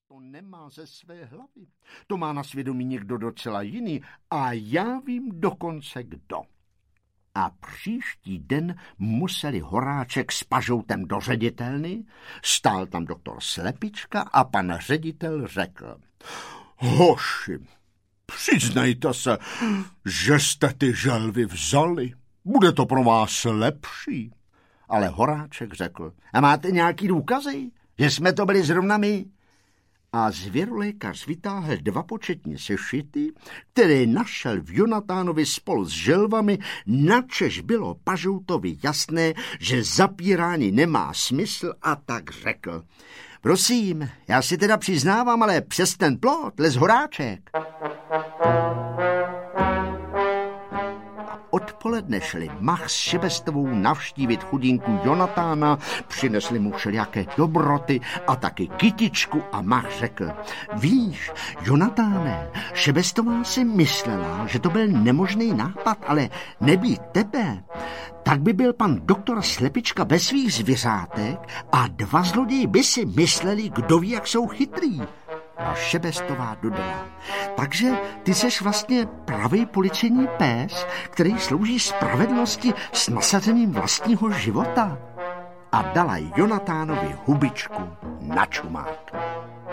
to nemá ze své hlavy. To má na svědomí někdo docela jiný a já vím dokonce kdo. A příští den museli Horáček s Pažoutem do ředitelny, stál tam doktor Slepička a pan ředitel řekl: Hoši, přiznejte se, že jste ty želvy vzali. Bude to pro vás lepší. Ale Horáček řekl: A máte nějaký důkazy, že jsme to byli zrovna my? A zvěrolékař vytáhl 2 početní sešity, které našel v Jonatánovi spolu s želvami, načež bylo Pažoutovi jasné, že zapírání nemá smysl, a tak řekl: Prosím, já si teda přiznávám, ale přes ten plot les Horáček. Odpoledne šli Mach s Šebestovou navštívit chudinku Jonatána, přinesli mu všelijaké dobroty a taky kytičku a Mach řekl: Víš, Jonatáne, Šebestová si myslela, že to byl nemožný nápad, ale nebýt tebe, tak by byl pan doktor Slepička bez svých zvěřátek a 2 zloději by si mysleli, kdo ví, jak jsou chytrý. A Šebestová dodala: Takže ty seš vlastně pravý policejní pes, který slouží spravedlnosti s nasazením vlastního života. A dala Jonatánovi hubičku na čumák.